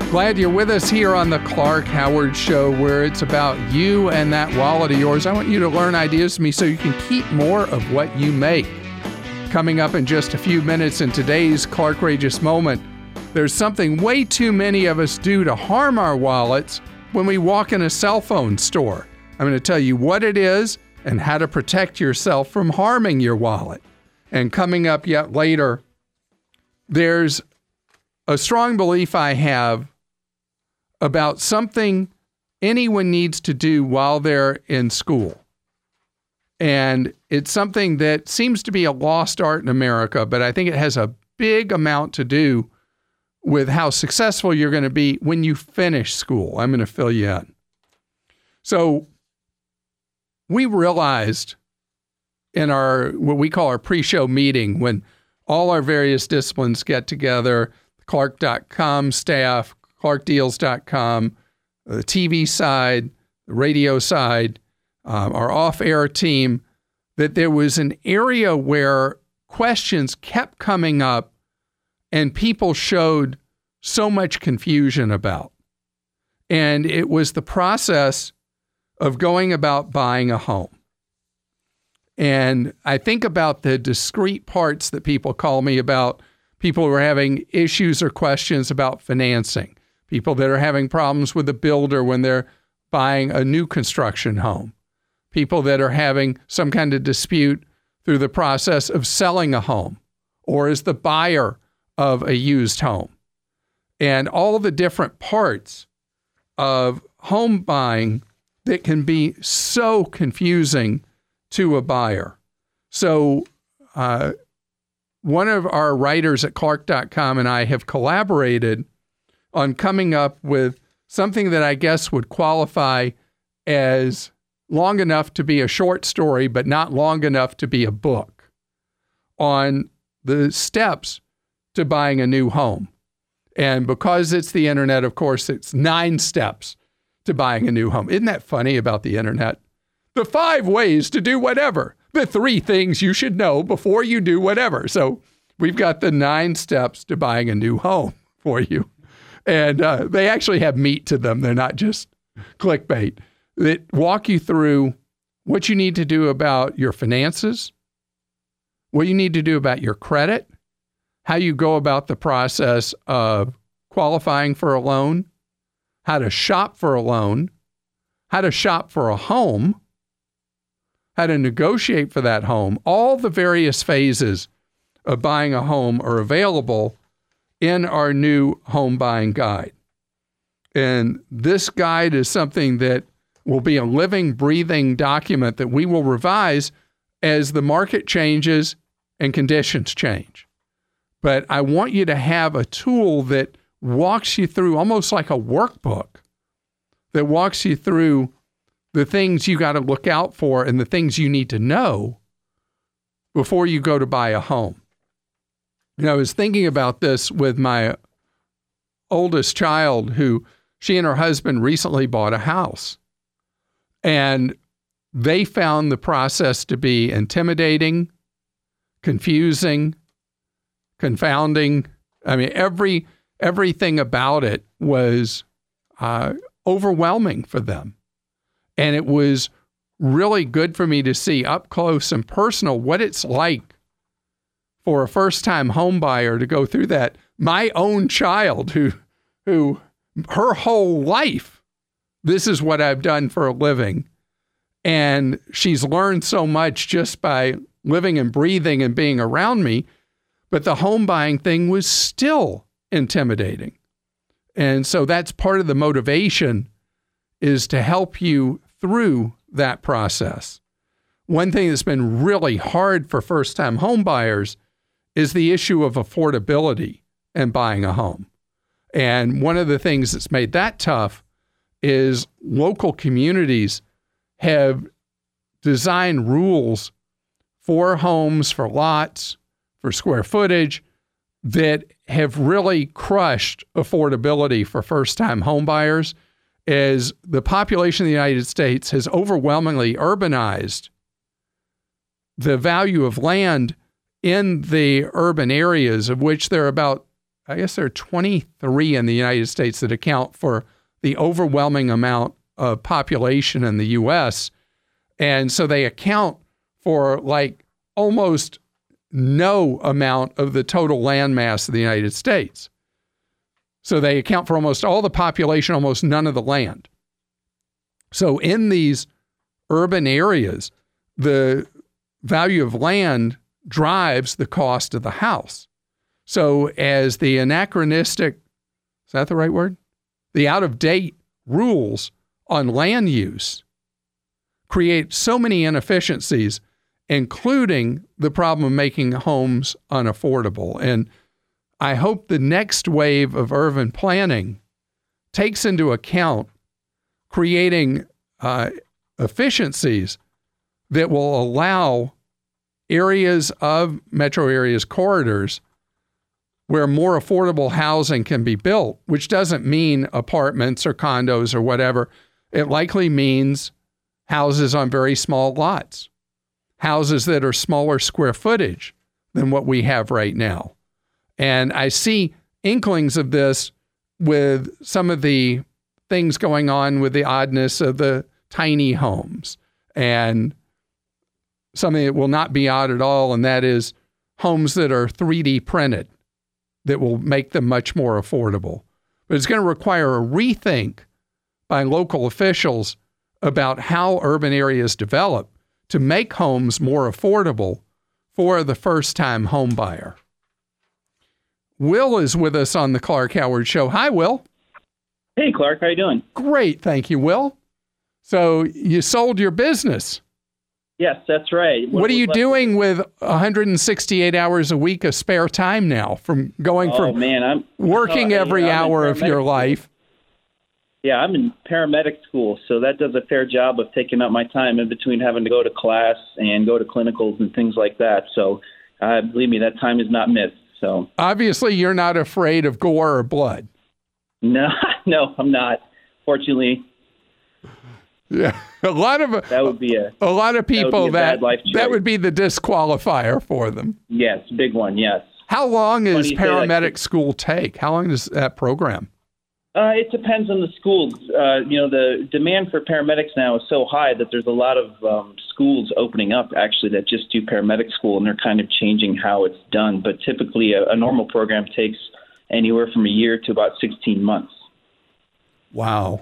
Glad you're with us here on the Clark Howard Show, where it's about you and that wallet of yours. I want you to learn ideas from me so you can keep more of what you make. Coming up in just a few minutes in today's Clarkrageous Moment, there's something way too many of us do to harm our wallets when we walk in a cell phone store. I'm going to tell you what it is and how to protect yourself from harming your wallet. And coming up yet later, there's a strong belief I have about something anyone needs to do while they're in school. And it's something that seems to be a lost art in America, but I think it has a big amount to do with how successful you're going to be when you finish school. I'm going to fill you in. So we realized in our, what we call our pre-show meeting, when all our various disciplines get together, Clark.com staff, ClarkDeals.com, the TV side, the radio side, our off-air team, that there was an area where questions kept coming up and people showed so much confusion about. And it was the process of going about buying a home. And I think about the discrete parts that people call me about, people who are having issues or questions about financing, people that are having problems with the builder when they're buying a new construction home, people that are having some kind of dispute through the process of selling a home or as the buyer of a used home, and all the different parts of home buying that can be so confusing to a buyer. So one of our writers at Clark.com and I have collaborated on coming up with something that I guess would qualify as long enough to be a short story, but not long enough to be a book, on the steps to buying a new home. And because it's the internet, of course, it's 9 steps to buying a new home. Isn't that funny about the internet? The 5 ways to do whatever. The 3 things you should know before you do whatever. So we've got the 9 steps to buying a new home for you. And they actually have meat to them. They're not just clickbait. That walk you through what you need to do about your finances, what you need to do about your credit, how you go about the process of qualifying for a loan, how to shop for a loan, how to shop for a home, how to negotiate for that home. All the various phases of buying a home are available in our new home buying guide. And this guide is something that will be a living, breathing document that we will revise as the market changes and conditions change. But I want you to have a tool that walks you through, almost like a workbook, that walks you through the things you got to look out for and the things you need to know before you go to buy a home. I was thinking about this with my oldest child, who she and her husband recently bought a house. And they found the process to be intimidating, confusing, confounding. I mean, everything about it was overwhelming for them. And it was really good for me to see up close and personal what it's like for a first-time home buyer to go through that. My own child, who her whole life, this is what I've done for a living. And she's learned so much just by living and breathing and being around me. But the home buying thing was still intimidating. And so that's part of the motivation, is to help you through that process. One thing that's been really hard for first-time home buyers is the issue of affordability and buying a home. And one of the things that's made that tough is local communities have designed rules for homes, for lots, for square footage that have really crushed affordability for first-time home buyers, as the population of the United States has overwhelmingly urbanized. The value of land in the urban areas, of which there are about I guess there are 23 in the United States that account for the overwhelming amount of population in the U.S. And so they account for like almost no amount of the total land mass of the United States. So they account for almost all the population, almost none of the land. So in these urban areas, the value of land drives the cost of the house. So as the anachronistic, is that the right word? The out-of-date rules on land use create so many inefficiencies, including the problem of making homes unaffordable. And I hope the next wave of urban planning takes into account creating efficiencies that will allow areas of metro areas corridors where more affordable housing can be built, which doesn't mean apartments or condos or whatever. It likely means houses on very small lots, houses that are smaller square footage than what we have right now. And I see inklings of this with some of the things going on with the oddness of the tiny homes, and something that will not be odd at all, and that is homes that are 3D printed that will make them much more affordable. But it's going to require a rethink by local officials about how urban areas develop to make homes more affordable for the first-time home buyer. Will is with us on the Clark Howard Show. Hi, Will. Hey, Clark. How you doing? Great. Thank you, Will. So you sold your business. Yes, that's right. What are you doing with 168 hours a week of spare time now from going from working every hour of your life? Yeah, I'm in paramedic school, so that does a fair job of taking up my time in between having to go to class and go to clinicals and things like that. So believe me, that time is not missed. So obviously you're not afraid of gore or blood. No, I'm not. Fortunately. Yeah, that would be a lot of people that would be the disqualifier for them. Yes, big one. Yes. How long does paramedic school take? How long does that program? It depends on the schools. The demand for paramedics now is so high that there's a lot of schools opening up actually that just do paramedic school, and they're kind of changing how it's done. But typically, a normal program takes anywhere from a year to about 16 months. Wow.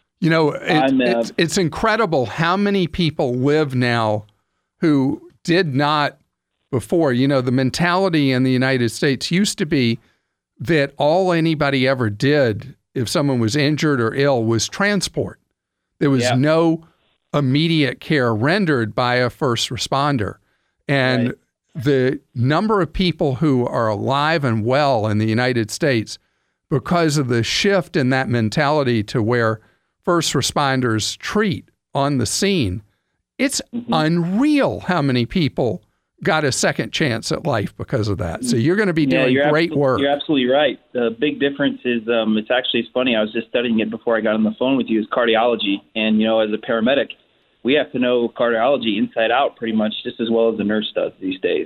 It's incredible how many people live now who did not before. The mentality in the United States used to be that all anybody ever did if someone was injured or ill was transport. There was no immediate care rendered by a first responder. And the number of people who are alive and well in the United States because of the shift in that mentality to where first responders treat on the scene, it's unreal how many people got a second chance at life because of that. So you're going to be doing great work. You're absolutely right. The big difference is, it's funny, I was just studying it before I got on the phone with you, is cardiology. And, as a paramedic, we have to know cardiology inside out pretty much just as well as the nurse does these days.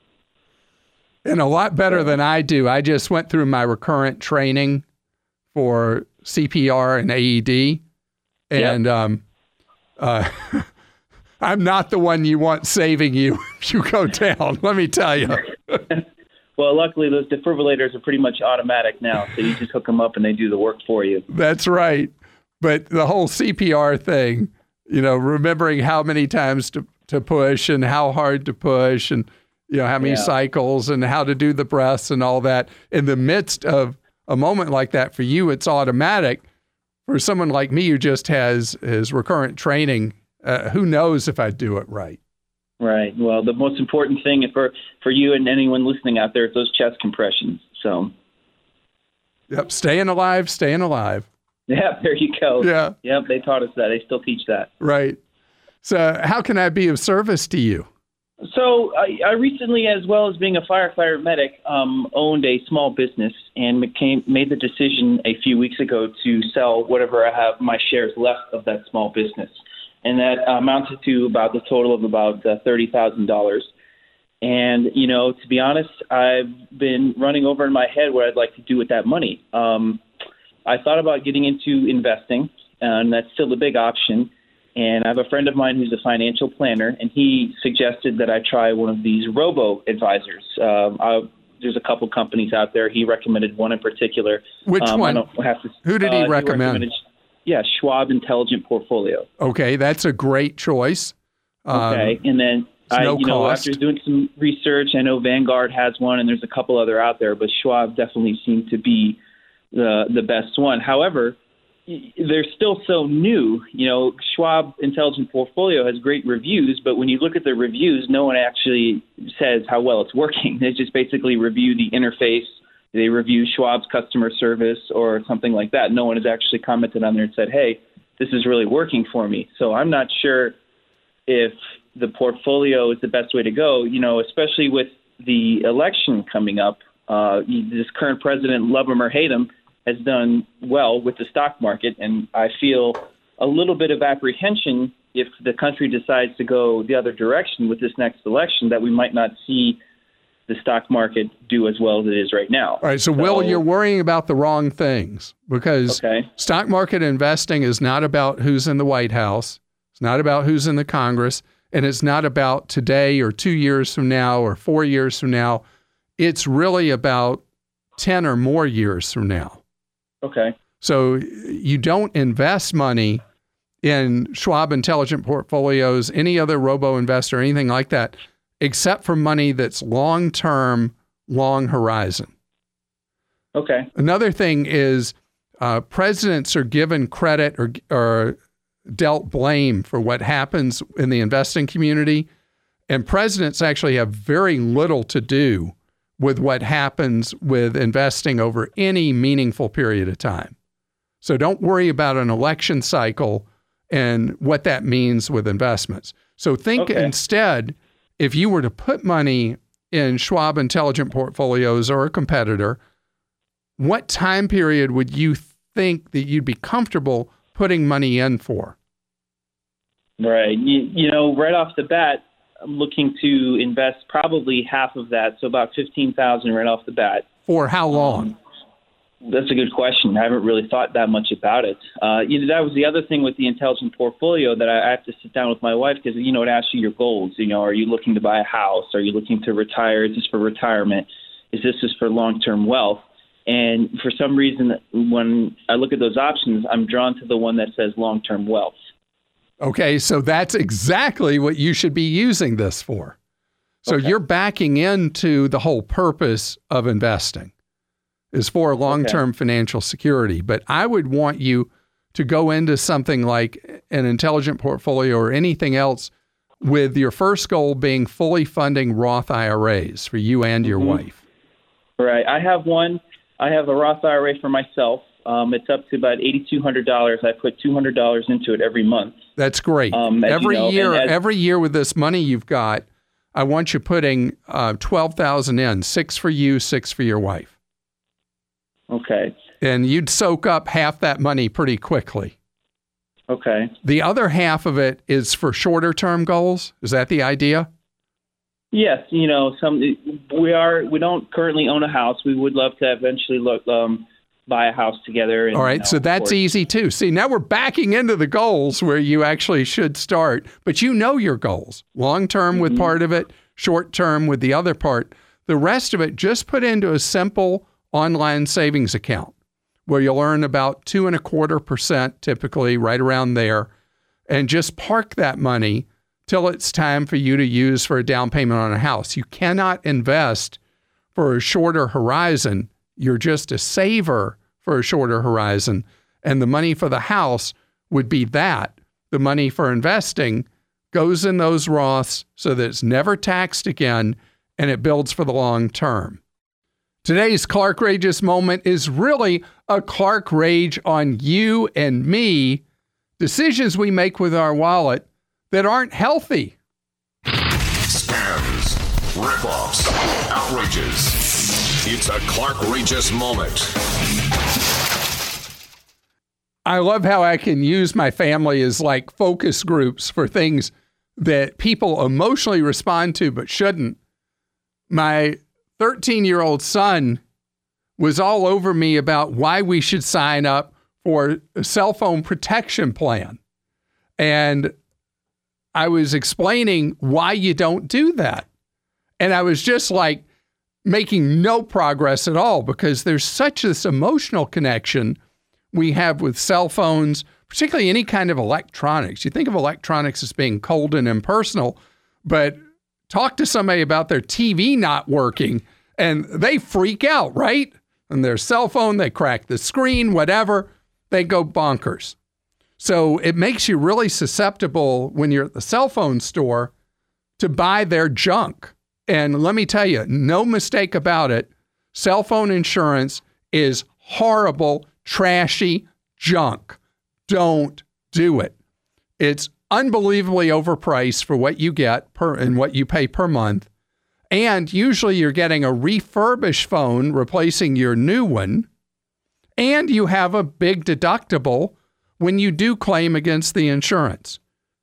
And a lot better than I do. I just went through my recurrent training for CPR and AED. And I'm not the one you want saving you if you go down, let me tell you. Well, luckily, those defibrillators are pretty much automatic now, so you just hook them up and they do the work for you. That's right. But the whole CPR thing, remembering how many times to push and how hard to push and, how many cycles and how to do the breaths and all that. In the midst of a moment like that, for you, it's automatic. For someone like me who just has recurrent training, who knows if I do it right? Right. Well, the most important thing for you and anyone listening out there is those chest compressions. So. Yep. Staying alive. Yeah, there you go. Yeah. Yep, they taught us that. They still teach that. Right. So how can I be of service to you? So I recently, as well as being a firefighter medic, owned a small business and made the decision a few weeks ago to sell whatever I have my shares left of that small business. And that amounted to about the total of about $30,000. And, to be honest, I've been running over in my head what I'd like to do with that money. I thought about getting into investing, and that's still a big option. And I have a friend of mine who's a financial planner, and he suggested that I try one of these robo-advisors. There's a couple companies out there. He recommended one in particular. Which one? Who did he recommend? Schwab Intelligent Portfolio. Okay, that's a great choice. Okay, and then after doing some research, I know Vanguard has one, and there's a couple other out there, but Schwab definitely seemed to be the best one. However, they're still so new. Schwab Intelligent Portfolio has great reviews, but when you look at the reviews, no one actually says how well it's working. They just basically review the interface. They review Schwab's customer service or something like that. No one has actually commented on there and said, hey, this is really working for me. So I'm not sure if the portfolio is the best way to go, especially with the election coming up. This current president, love him or hate him, has done well with the stock market, and I feel a little bit of apprehension if the country decides to go the other direction with this next election, that we might not see the stock market do as well as it is right now. All right, so Will, you're worrying about the wrong things, because stock market investing is not about who's in the White House, it's not about who's in the Congress, and it's not about today or 2 years from now or 4 years from now. It's really about 10 or more years from now. Okay. So you don't invest money in Schwab Intelligent Portfolios, any other robo-investor, anything like that, except for money that's long-term, long horizon. Okay. Another thing is presidents are given credit or dealt blame for what happens in the investing community, and presidents actually have very little to do with what happens with investing over any meaningful period of time. So don't worry about an election cycle and what that means with investments. So think instead, if you were to put money in Schwab Intelligent Portfolios or a competitor, what time period would you think that you'd be comfortable putting money in for? Right. Right off the bat, I'm looking to invest probably half of that, so about $15,000 right off the bat. For how long? That's a good question. I haven't really thought that much about it. That was the other thing with the Intelligent Portfolio that I have to sit down with my wife, because it asks you your goals. Are you looking to buy a house? Are you looking to retire? Is this for retirement? Is this just for long-term wealth? And for some reason, when I look at those options, I'm drawn to the one that says long-term wealth. Okay, so that's exactly what you should be using this for. So you're backing into the whole purpose of investing is for long-term financial security. But I would want you to go into something like an Intelligent Portfolio or anything else with your first goal being fully funding Roth IRAs for you and your wife. Right. I have one. I have a Roth IRA for myself. It's up to about $8,200. I put $200 into it every month. That's great. Every year with this money you've got, I want you putting $12,000 in, 6 for you, 6 for your wife. Okay. And you'd soak up half that money pretty quickly. Okay. The other half of it is for shorter term goals. Is that the idea? Yes. We don't currently own a house. We would love to eventually buy a house together. And, all right, so that's easy too. See, now we're backing into the goals where you actually should start, but you know your goals. Long term with part of it, short term with the other part. The rest of it, just put into a simple online savings account where you'll earn about 2.25% typically, right around there, and just park that money till it's time for you to use for a down payment on a house. You cannot invest for a shorter horizon. You're just a saver for a shorter horizon. And the money for the house would be that. The money for investing goes in those Roths so that it's never taxed again, and it builds for the long term. Today's Clark Rageous moment is really a Clark Rage on you and me, decisions we make with our wallet that aren't healthy. Scams, ripoffs, outrages. It's a Clark Rageous moment. I love how I can use my family as like focus groups for things that people emotionally respond to but shouldn't. my 13-year-old son was all over me about why we should sign up for a cell phone protection plan. And I was explaining why you don't do that. And I was just like making no progress at all because there's such this emotional connection we have with cell phones, particularly any kind of electronics. You think of electronics as being cold and impersonal, but talk to somebody about their TV not working and they freak out, right? And their cell phone, they crack the screen, whatever, they go bonkers. So it makes you really susceptible when you're at the cell phone store to buy their junk. And let me tell you, no mistake about it, cell phone insurance is horrible, trashy junk. Don't do it. It's unbelievably overpriced for what you get and what you pay per month. And usually you're getting a refurbished phone replacing your new one. And you have a big deductible when you do claim against the insurance.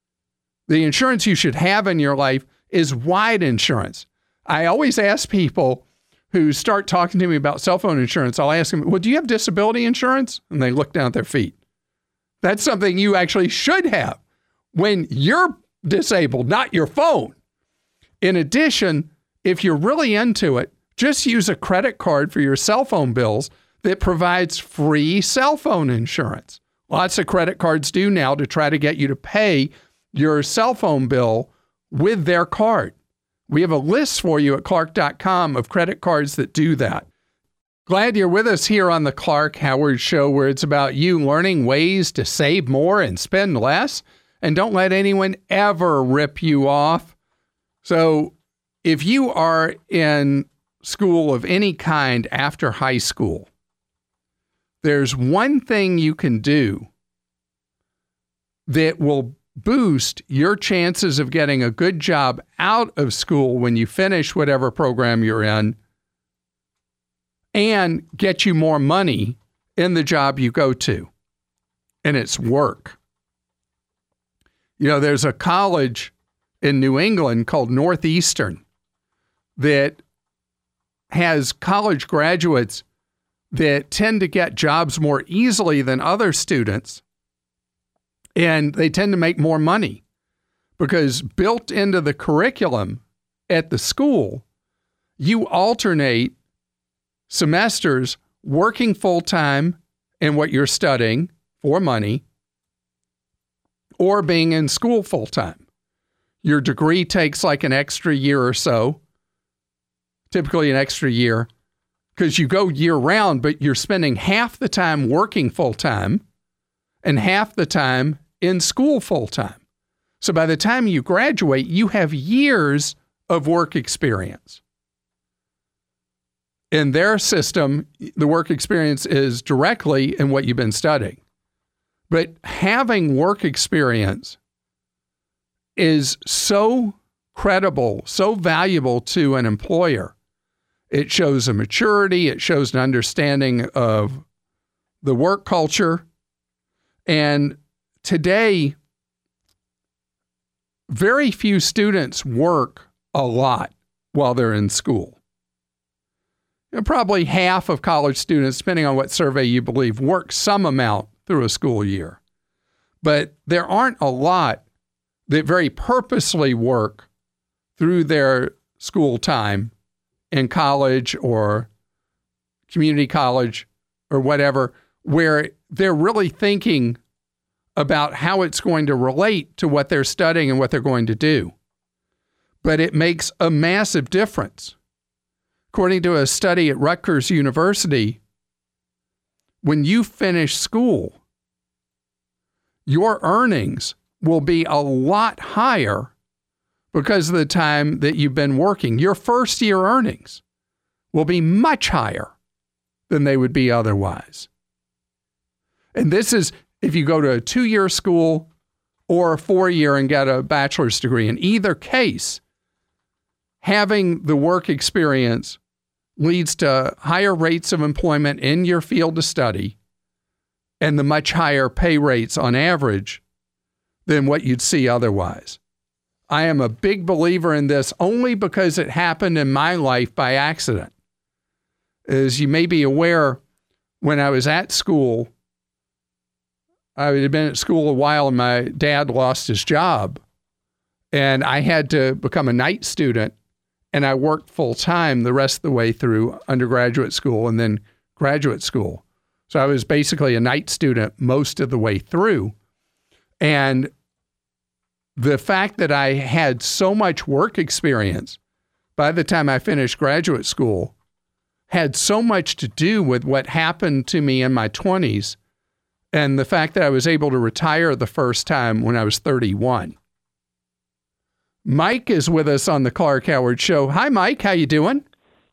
The insurance you should have in your life is wide insurance. I always ask people who start talking to me about cell phone insurance, I'll ask them, well, do you have disability insurance? And they look down at their feet. That's something you actually should have when you're disabled, not your phone. In addition, if you're really into it, just use a credit card for your cell phone bills that provides free cell phone insurance. Lots of credit cards do now to try to get you to pay your cell phone bill with their card. We have a list for you at Clark.com of credit cards that do that. Glad you're with us here on the Clark Howard Show, where it's about you learning ways to save more and spend less. And don't let anyone ever rip you off. So if you are in school of any kind after high school, there's one thing you can do that will boost your chances of getting a good job out of school when you finish whatever program you're in and get you more money in the job you go to. And it's work. You know, there's a college in New England called Northeastern that has college graduates that tend to get jobs more easily than other students. And they tend to make more money because built into the curriculum at the school, you alternate semesters working full-time in what you're studying for money or being in school full-time. Your degree takes like an extra year or so, typically an extra year, because you go year-round, but you're spending half the time working full-time and half the time in school full-time. So by the time you graduate, you have years of work experience. In their system, the work experience is directly in what you've been studying. But having work experience is so credible, so valuable to an employer. It shows a maturity, it shows an understanding of the work culture. And today, very few students work a lot while they're in school. Probably half of college students, depending on what survey you believe, work some amount through a school year. But there aren't a lot that very purposely work through their school time in college or community college or whatever, where they're really thinking about how it's going to relate to what they're studying and what they're going to do. But it makes a massive difference. According to a study at Rutgers University, when you finish school, your earnings will be a lot higher because of the time that you've been working. Your first year earnings will be much higher than they would be otherwise. And this is if you go to a 2-year school or a 4-year and get a bachelor's degree. In either case, having the work experience leads to higher rates of employment in your field of study and the much higher pay rates on average than what you'd see otherwise. I am a big believer in this only because it happened in my life by accident. As you may be aware, when I was at school, I had been at school a while and my dad lost his job. And I had to become a night student, and I worked full time the rest of the way through undergraduate school and then graduate school. So I was basically a night student most of the way through. And the fact that I had so much work experience by the time I finished graduate school had so much to do with what happened to me in my 20s and the fact that I was able to retire the first time when I was 31. Mike is with us on the Clark Howard Show. Hi, Mike. How you doing?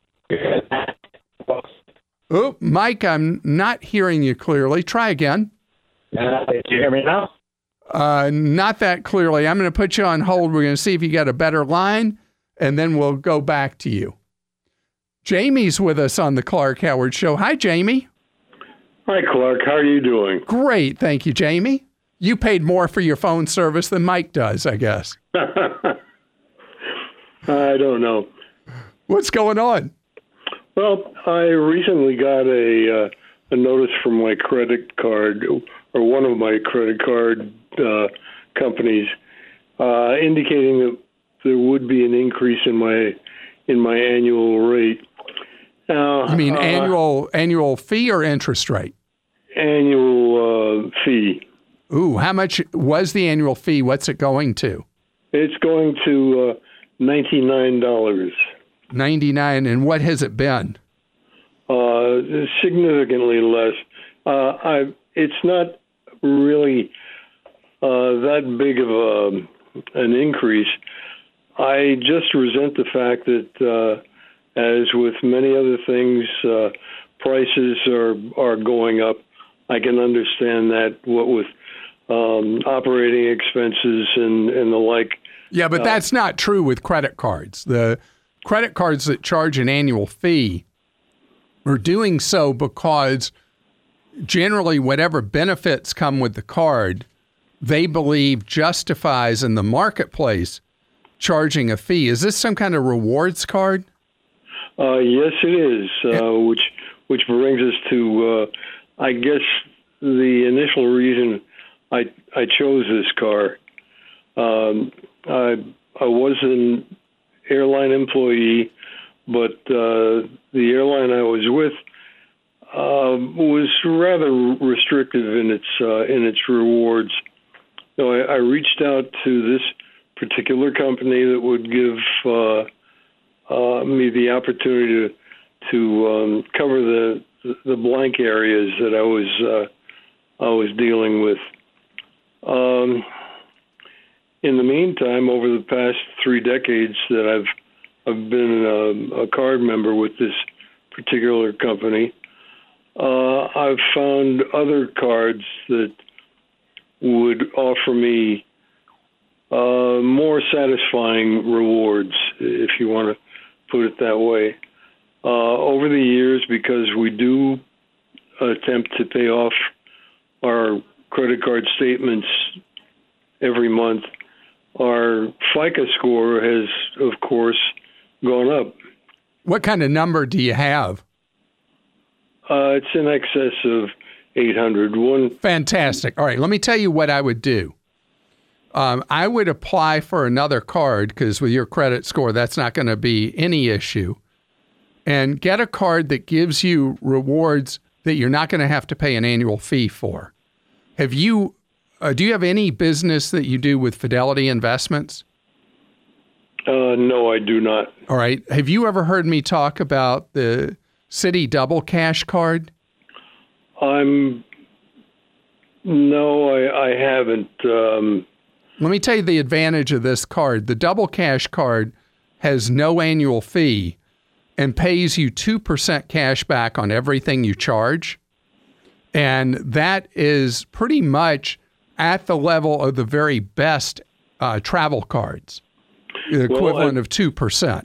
Oh, Mike, I'm not hearing you clearly. Try again. Do you hear me now? Not that clearly. I'm going to put you on hold. We're going to see if you got a better line, and then we'll go back to you. Jamie's with us on the Clark Howard Show. Hi, Jamie. Hi, Clark. How are you doing? Great. Thank you, Jamie. You paid more for your phone service than Mike does, I guess. I don't know. What's going on? Well, I recently got a notice from my credit card, or one of my credit card companies, indicating that there would be an increase in my annual rate. You mean annual fee or interest rate? Annual fee. Ooh, how much was the annual fee? What's it going to? It's going to $99. 99, and what has it been? Significantly less. It's not really that big of an increase. I just resent the fact that, as with many other things, prices are going up. I can understand that. What with operating expenses and the like. Yeah, but that's not true with credit cards. The credit cards that charge an annual fee are doing so because generally whatever benefits come with the card, they believe justifies in the marketplace charging a fee. Is this some kind of rewards card? Yes, it is, which brings us to, I guess, the initial reason I chose this car. I was an airline employee, but the airline I was with was rather restrictive in its rewards. So I reached out to this particular company that would give me the opportunity to cover the blank areas that I was dealing with. In the meantime, over the past 3 decades that I've been a card member with this particular company, I've found other cards that would offer me more satisfying rewards, if you want to put it that way. Over the years, because we do attempt to pay off our credit card statements every month, our FICO score has, of course, gone up. What kind of number do you have? It's in excess of 800. Fantastic. All right, let me tell you what I would do. I would apply for another card because with your credit score, that's not going to be any issue. And get a card that gives you rewards that you're not going to have to pay an annual fee for. Have you? Do you have any business that you do with Fidelity Investments? No, I do not. All right. Have you ever heard me talk about the Citi Double Cash card? No, I haven't. Let me tell you the advantage of this card. The Double Cash card has no annual fee and pays you 2% cash back on everything you charge. And that is pretty much at the level of the very best travel cards, the equivalent of 2%.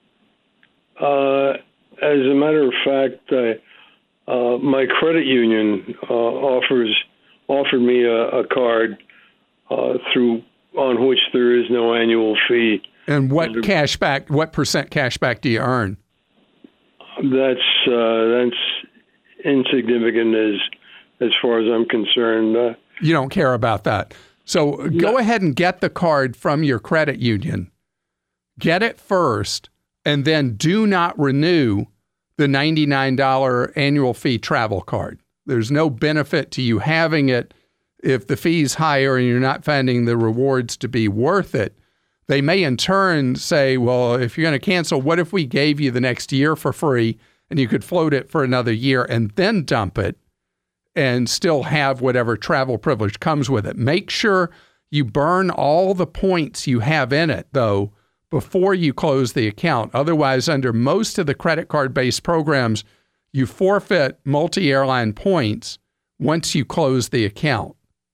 As a matter of fact, my credit union offered me a card through on which there is no annual fee. And what percent cashback do you earn? That's insignificant as far as I'm concerned. You don't care about that. So go ahead and get the card from your credit union. Get it first, and then do not renew the $99 annual fee travel card. There's no benefit to you having it if the fee's higher and you're not finding the rewards to be worth it. They may in turn say, well, if you're going to cancel, what if we gave you the next year for free and you could float it for another year and then dump it and still have whatever travel privilege comes with it. Make sure you burn all the points you have in it, though, before you close the account. Otherwise, under most of the credit card-based programs, you forfeit multi-airline points once you close the account.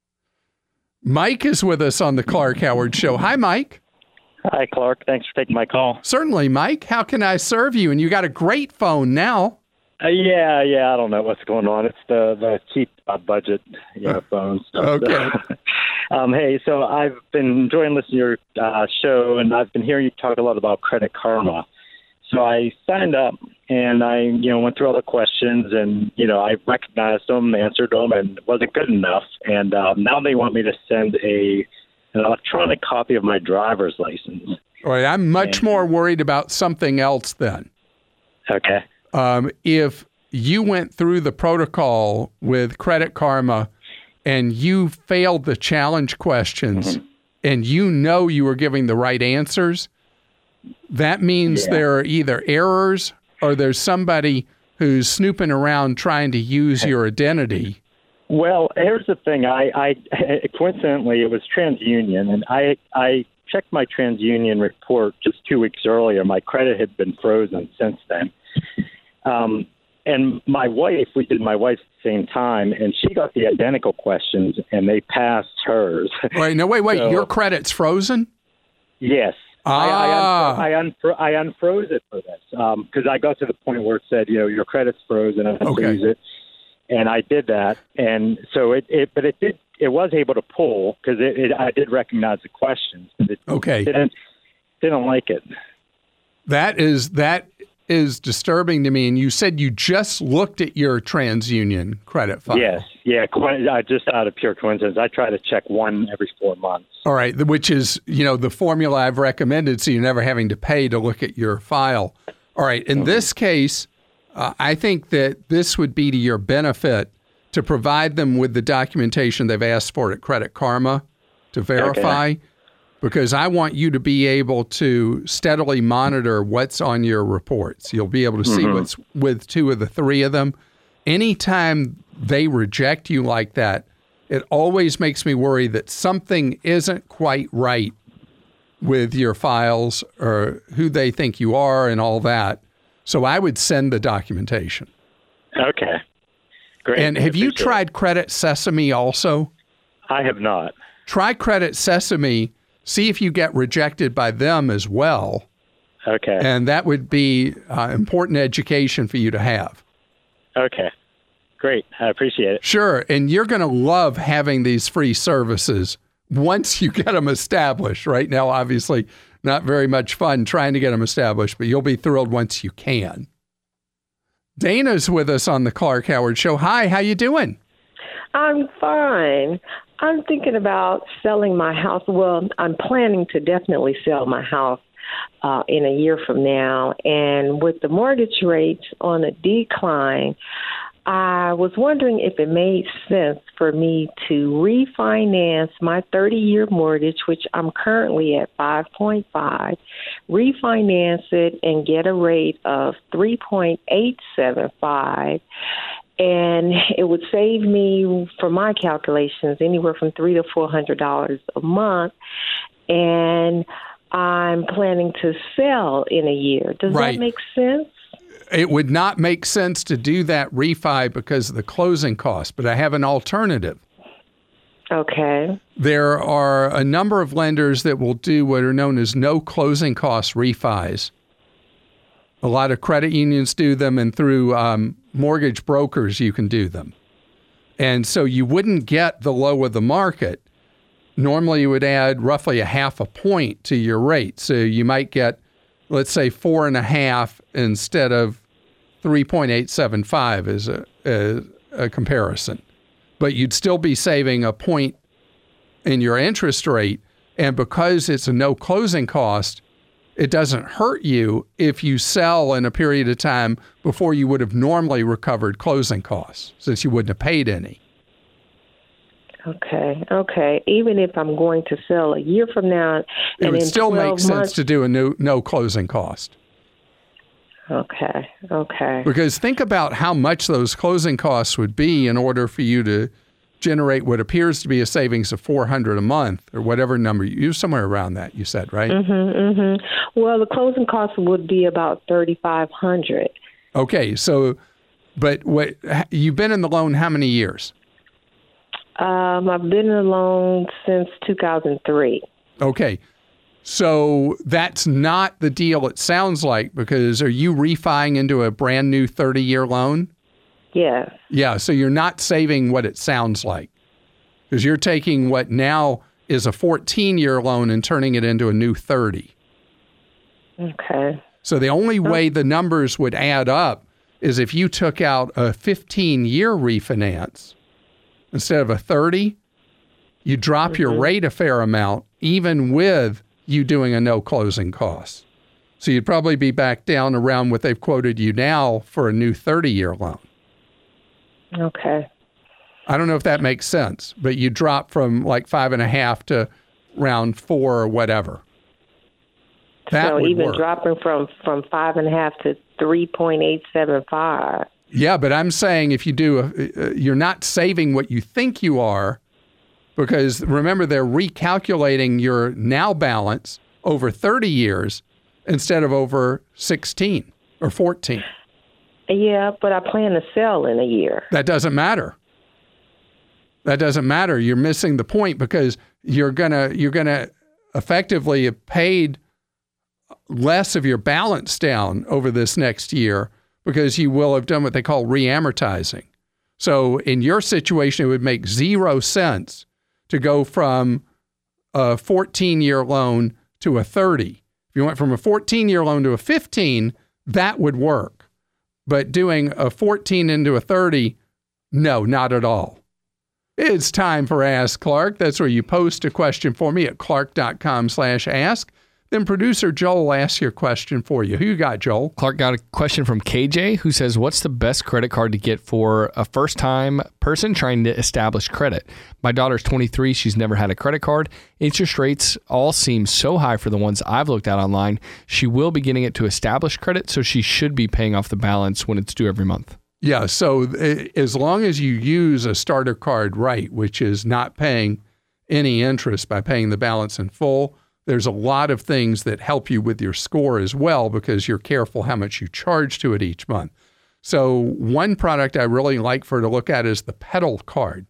Mike is with us on the Clark Howard Show. Hi, Mike. Hi, Clark. Thanks for taking my call. Certainly, Mike. How can I serve you? And you got a great phone now. Yeah. I don't know what's going on. It's the cheap budget phone stuff. Okay. Hey, so I've been enjoying listening to your show, and I've been hearing you talk a lot about Credit Karma. So I signed up, and I went through all the questions, and I recognized them, answered them, and it wasn't good enough. And now they want me to send an electronic copy of my driver's license. All right, I'm much more worried about something else then. Okay. If you went through the protocol with Credit Karma and you failed the challenge questions and you were giving the right answers, that means there are either errors or there's somebody who's snooping around trying to use your identity. Well, here's the thing. I coincidentally, it was TransUnion, and I checked my TransUnion report just 2 weeks earlier. My credit had been frozen since then. And my wife, we did my wife at the same time, and she got the identical questions, and they passed hers. Wait, so, your credit's frozen? Yes. I unfroze it for this because I got to the point where it said, your credit's frozen, I freeze it. And I did that, and so it was able to pull because I did recognize the questions. But it didn't like it. That is disturbing to me. And you said you just looked at your TransUnion credit file. Yes, just out of pure coincidence. I try to check one every 4 months. All right, which is the formula I've recommended, so you're never having to pay to look at your file. All right, in this case, I think that this would be to your benefit to provide them with the documentation they've asked for at Credit Karma to verify, because I want you to be able to steadily monitor what's on your reports. You'll be able to see what's with 2 of the 3 of them. Anytime they reject you like that, it always makes me worry that something isn't quite right with your files or who they think you are and all that. So I would send the documentation. Okay. Great. And have you tried Credit Sesame also? I have not. Try Credit Sesame. See if you get rejected by them as well. Okay. And that would be important education for you to have. Okay. Great. I appreciate it. Sure. And you're going to love having these free services once you get them established. Right now, obviously, not very much fun trying to get them established, but you'll be thrilled once you can. Dana's with us on the Clark Howard Show. Hi, how you doing? I'm fine. I'm thinking about selling my house. Well, I'm planning to definitely sell my house in a year from now. And with the mortgage rates on a decline, I was wondering if it made sense for me to refinance my 30-year mortgage, which I'm currently at 5.5, refinance it and get a rate of 3.875. And it would save me, for my calculations, anywhere from $300 to $400 a month. And I'm planning to sell in a year. Does that make sense? It would not make sense to do that refi because of the closing costs, but I have an alternative. Okay. There are a number of lenders that will do what are known as no closing cost refis. A lot of credit unions do them, and through mortgage brokers you can do them. And so you wouldn't get the low of the market, normally you would add roughly 0.5 point to your rate. So you might get, let's say, 4.5 instead of 3.875 as a comparison. But you'd still be saving a point in your interest rate. And because it's a no closing cost, it doesn't hurt you if you sell in a period of time before you would have normally recovered closing costs, since you wouldn't have paid any. Okay. Even if I'm going to sell a year from now, it would still make sense to do a no closing cost. Okay. Because think about how much those closing costs would be in order for you to generate what appears to be a savings of $400 a month, or whatever number you somewhere around that. You said, right? Well, the closing cost would be about $3,500. Okay, so, but what you've been in the loan how many years? I've been in the loan since 2003. Okay. So that's not the deal it sounds like, because are you refining into a brand new 30-year loan? Yes. Yeah, so you're not saving what it sounds like, because you're taking what now is a 14-year loan and turning it into a new 30. Okay. So the only way the numbers would add up is if you took out a 15-year refinance instead of a 30, you drop your rate a fair amount, even with you doing a no closing cost. So you'd probably be back down around what they've quoted you now for a new 30-year loan. Okay. I don't know if that makes sense, but you drop from like 5.5 to around 4 or whatever. That so would even work. dropping from 5.5 to 3.875. Yeah, but I'm saying if you do, you're not saving what you think you are, because remember, they're recalculating your now balance over 30 years instead of over 16 or 14. Yeah, but I plan to sell in a year. That doesn't matter. You're missing the point, because you're gonna effectively have paid less of your balance down over this next year, because you will have done what they call reamortizing. So in your situation, it would make 0 sense to go from a 14-year loan to a 30. If you went from a 14-year loan to a 15, that would work. But doing a 14 into a 30, no, not at all. It's time for Ask Clark. That's where you post a question for me at clark.com/ask. Then producer Joel asks your question for you. Who you got, Joel? Clark got a question from KJ, who says, what's the best credit card to get for a first-time person trying to establish credit? My daughter's 23. She's never had a credit card. Interest rates all seem so high for the ones I've looked at online. She will be getting it to establish credit, so she should be paying off the balance when it's due every month. Yeah, so as long as you use a starter card right, which is not paying any interest by paying the balance in full, there's a lot of things that help you with your score as well, because you're careful how much you charge to it each month. So one product I really like for her to look at is the PETAL card,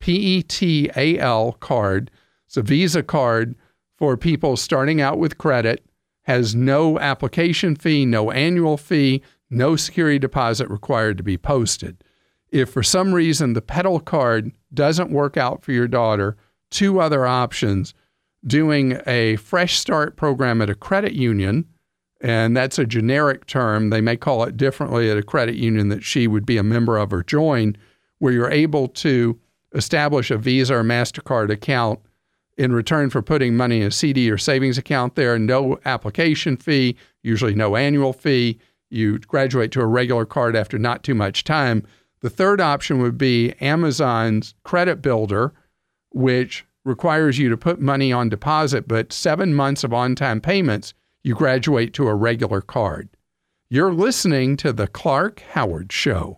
PETAL card. It's a Visa card for people starting out with credit, has no application fee, no annual fee, no security deposit required to be posted. If for some reason the PETAL card doesn't work out for your daughter, 2 other options: doing a Fresh Start program at a credit union, and that's a generic term. They may call it differently at a credit union that she would be a member of or join, where you're able to establish a Visa or MasterCard account in return for putting money in a CD or savings account there. No application fee, usually no annual fee. You graduate to a regular card after not too much time. The third option would be Amazon's Credit Builder, which requires you to put money on deposit, but 7 months of on-time payments, you graduate to a regular card. You're listening to The Clark Howard Show.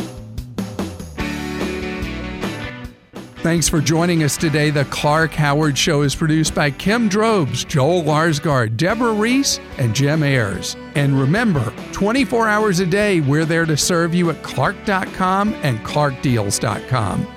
Thanks for joining us today. The Clark Howard Show is produced by Kim Drobes, Joel Larsgaard, Deborah Reese, and Jim Ayers. And remember, 24 hours a day, we're there to serve you at clark.com and clarkdeals.com.